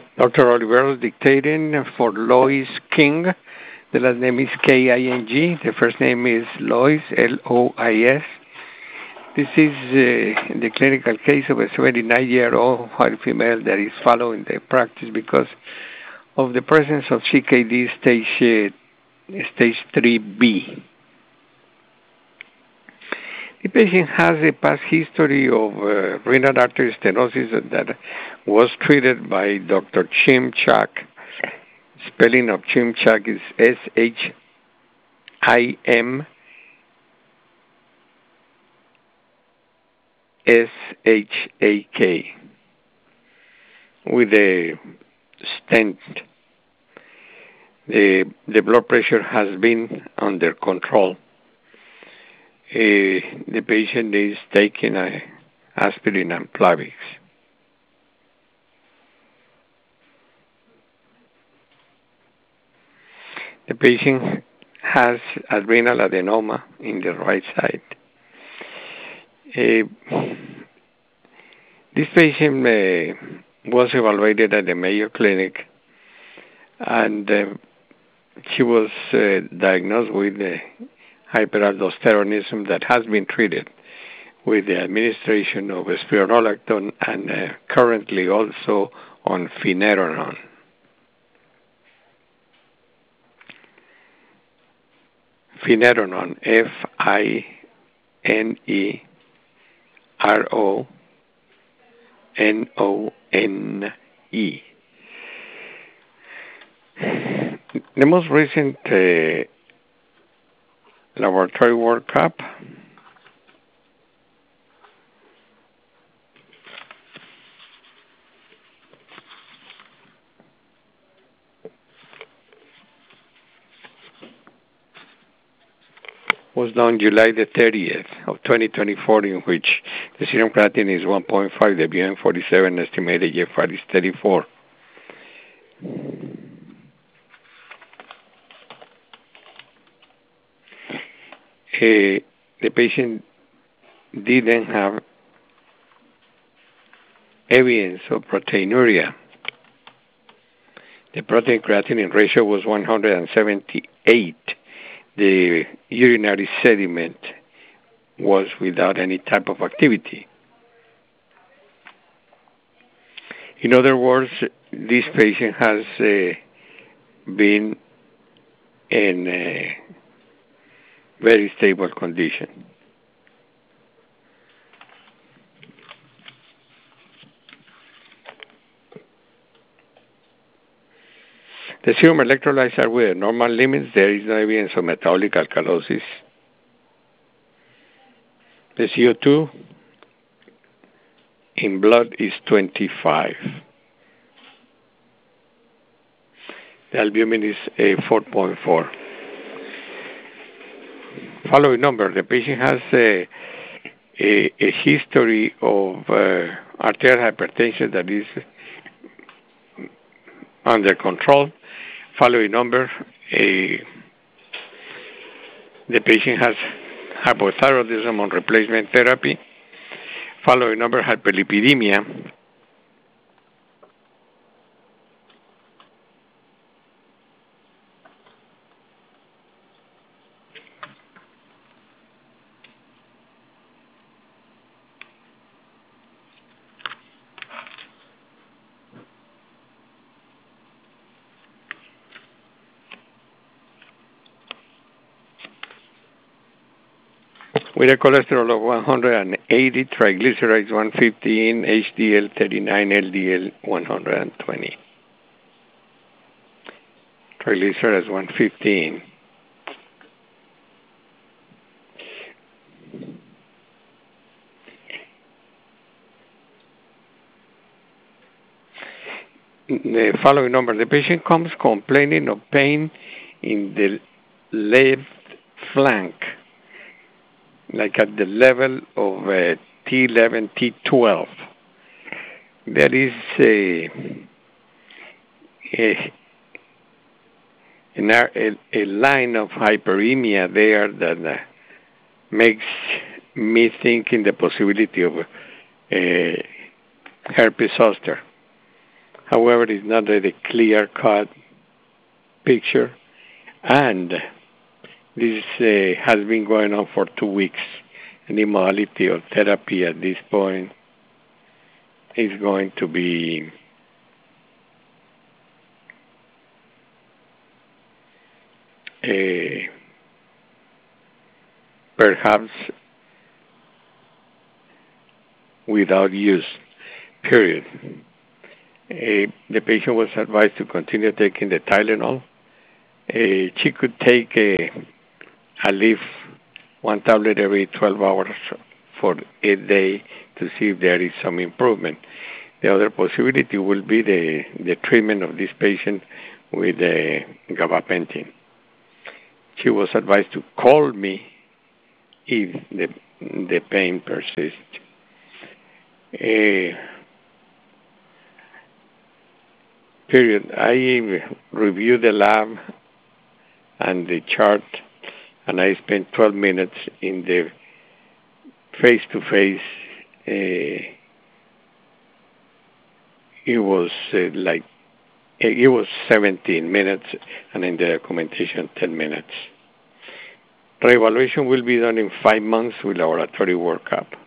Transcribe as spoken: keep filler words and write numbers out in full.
Doctor Oliveros dictating for Lois King. The last name is K I N G. The first name is Lois, L O I S. This is uh, the clinical case of a seventy-nine-year-old white female that is following the practice because of the presence of C K D stage, uh, stage three B. The patient has a past history of uh, renal artery stenosis that was treated by Doctor Chimchak. Spelling of Chimchak is S H I M S H A K with a stent. The, the blood pressure has been under control. Uh, the patient is taking uh, aspirin and Plavix. The patient has adrenal adenoma in the right side. Uh, this patient uh, was evaluated at the Mayo Clinic, and uh, she was uh, diagnosed with uh, hyperaldosteronism that has been treated with the administration of spironolactone and uh, currently also on finerenone. Finerenone, F I N E R O N O N E. The most recent uh, laboratory workup was done July the thirtieth of twenty twenty-four, in which the serum creatinine is one point five, the B M forty-seven, estimated G F R is thirty-four. Uh, the patient didn't have evidence of proteinuria. The protein creatinine ratio was one hundred seventy-eight. The urinary sediment was without any type of activity. In other words, this patient has uh, been in a very stable condition. The serum electrolytes are within normal limits. There is no evidence of metabolic alkalosis. The C O two in blood is twenty-five. The albumin is a four point four. Following number, the patient has a, a, a history of uh, arterial hypertension that is under control. Following number, a, the patient has hypothyroidism on replacement therapy. Following number, hyperlipidemia. With a cholesterol of one hundred eighty, triglycerides one fifteen, H D L thirty-nine, L D L one hundred twenty. Triglycerides one fifteen. The following number, the patient comes complaining of pain in the left flank, like at the level of uh, T eleven, T twelve. There is a, a, a, a line of hyperemia there that uh, makes me think in the possibility of uh, herpes zoster. However, it's not a clear-cut picture, and this uh, has been going on for two weeks. And the modality of therapy at this point is going to be uh, perhaps without use, period. Uh, the patient was advised to continue taking the Tylenol. Uh, she could take a, a leaf, one tablet every twelve hours for a day to see if there is some improvement. The other possibility will be the, the treatment of this patient with uh, gabapentin. She was advised to call me if the, the pain persists. Uh, period. I reviewed the lab and the chart, and I spent twelve minutes in the face-to-face. Uh, it was uh, like, it was seventeen minutes, and in the documentation, ten minutes. Reevaluation will be done in five months with laboratory workup.